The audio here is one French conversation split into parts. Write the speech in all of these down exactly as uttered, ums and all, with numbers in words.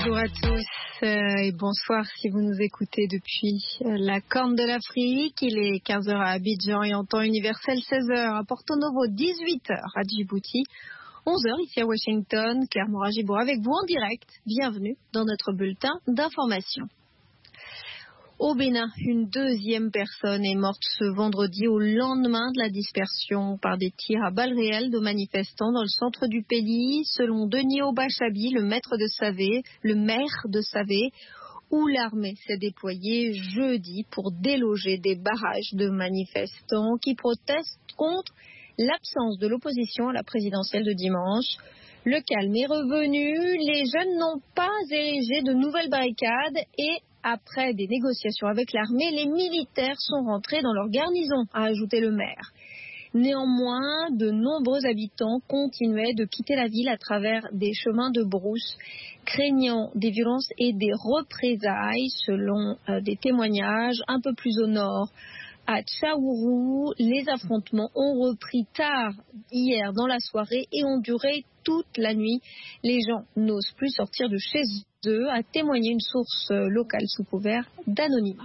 Bonjour à tous euh, et bonsoir si vous nous écoutez depuis euh, la Corne de l'Afrique. Il est quinze heures à Abidjan et en temps universel seize heures à Porto Novo, dix-huit heures à Djibouti, onze heures ici à Washington. Claire Moragibourg avec vous en direct. Bienvenue dans notre bulletin d'information. Au Bénin, une deuxième personne est morte ce vendredi au lendemain de la dispersion par des tirs à balles réelles de manifestants dans le centre du pays, selon Denis Obachabi, le maître de Savé, le maire de Savé, où l'armée s'est déployée jeudi pour déloger des barrages de manifestants qui protestent contre l'absence de l'opposition à la présidentielle de dimanche. Le calme est revenu, les jeunes n'ont pas érigé de nouvelles barricades et après des négociations avec l'armée, les militaires sont rentrés dans leur garnison, a ajouté le maire. Néanmoins, de nombreux habitants continuaient de quitter la ville à travers des chemins de brousse, craignant des violences et des représailles, selon euh, des témoignages un peu plus au nord. À Tchaourou, les affrontements ont repris tard hier dans la soirée et ont duré toute la nuit. Les gens n'osent plus sortir de chez eux, a témoigné une source locale sous couvert d'anonymat.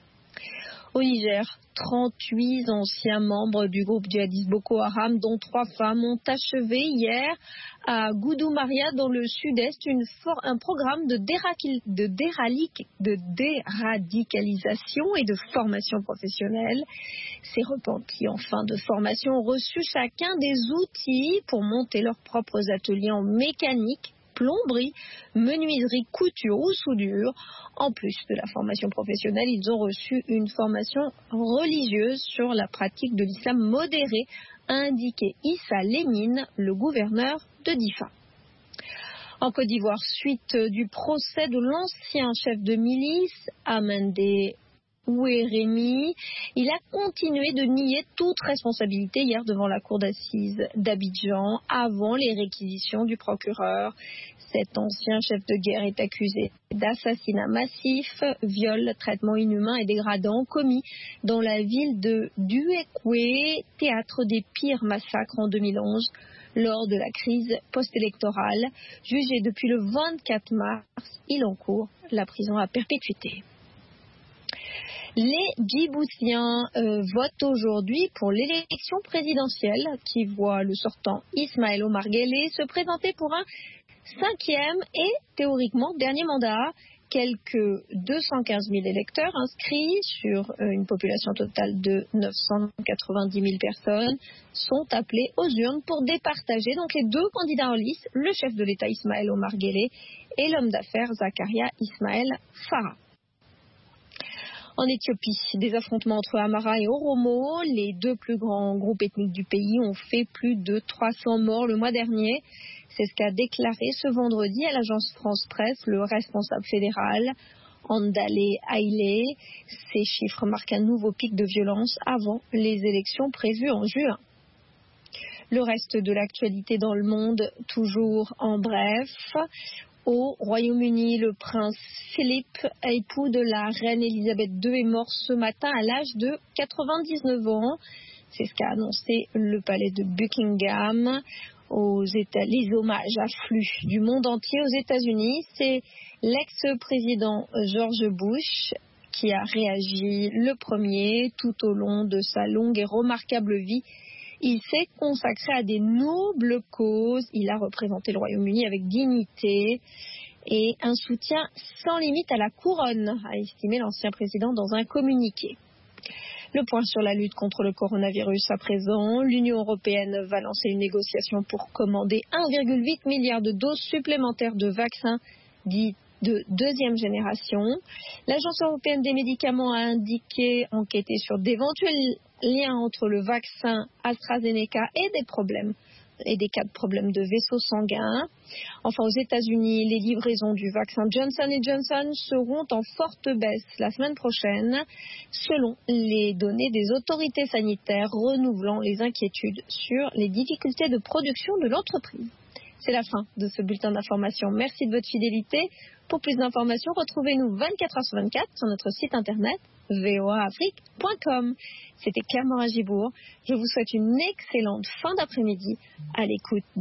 Au Niger, trente-huit anciens membres du groupe djihadiste Boko Haram, dont trois femmes, ont achevé hier à Goudou-Maria, dans le sud-est, une for- un programme de, déra- de, déralic- de déradicalisation et de formation professionnelle. Ces repentis en fin de formation ont reçu chacun des outils pour monter leurs propres ateliers en mécanique, plomberie, menuiserie, couture ou soudure. En plus de la formation professionnelle, ils ont reçu une formation religieuse sur la pratique de l'islam modéré, a indiqué Issa Lénine, le gouverneur de Difa. En Côte d'Ivoire, suite du procès de l'ancien chef de milice, Amandé Ouérémy, il a continué de nier toute responsabilité hier devant la cour d'assises d'Abidjan avant les réquisitions du procureur. Cet ancien chef de guerre est accusé d'assassinat massif, viol, traitement inhumain et dégradant commis dans la ville de Duékoué, théâtre des pires massacres en deux mille onze. Lors de la crise post-électorale. Jugé depuis le vingt-quatre mars, il encourt la prison à perpétuité. Les Djiboutiens euh, votent aujourd'hui pour l'élection présidentielle qui voit le sortant Ismaël Omar Guelleh se présenter pour un cinquième et théoriquement dernier mandat. Quelques deux cent quinze mille électeurs inscrits sur une population totale de neuf cent quatre-vingt-dix mille personnes sont appelés aux urnes pour départager donc les deux candidats en lice, le chef de l'État Ismaël Omar Guelleh et l'homme d'affaires Zakaria Ismaël Farah. En Éthiopie, des affrontements entre Amara et Oromo, les deux plus grands groupes ethniques du pays, ont fait plus de trois cents morts le mois dernier. C'est ce qu'a déclaré ce vendredi à l'agence France Presse le responsable fédéral, Andalé Haïlé. Ces chiffres marquent un nouveau pic de violence avant les élections prévues en juin. Le reste de l'actualité dans le monde, toujours en bref. Au Royaume-Uni, le prince Philippe, époux de la reine Elisabeth deux, est mort ce matin à l'âge de quatre-vingt-dix-neuf ans. C'est ce qu'a annoncé le palais de Buckingham. Aux États, les hommages affluent du monde entier aux États-Unis. C'est l'ex-président George Bush qui a réagi le premier tout au long de sa longue et remarquable vie. Il s'est consacré à des nobles causes. Il a représenté le Royaume-Uni avec dignité et un soutien sans limite à la couronne, a estimé l'ancien président dans un communiqué. Le point sur la lutte contre le coronavirus à présent. L'Union européenne va lancer une négociation pour commander un virgule huit milliard de doses supplémentaires de vaccins dits de deuxième génération. L'Agence européenne des médicaments a indiqué enquêter sur d'éventuels liens entre le vaccin AstraZeneca et des problèmes et des cas de problèmes de vaisseaux sanguins. Enfin, aux États-Unis, les livraisons du vaccin Johnson and Johnson seront en forte baisse la semaine prochaine, selon les données des autorités sanitaires, renouvelant les inquiétudes sur les difficultés de production de l'entreprise. C'est la fin de ce bulletin d'information. Merci de votre fidélité. Pour plus d'informations, retrouvez-nous vingt-quatre heures sur vingt-quatre sur notre site internet v o a afrique point com. C'était Claire Moragibourg. Je vous souhaite une excellente fin d'après-midi à l'écoute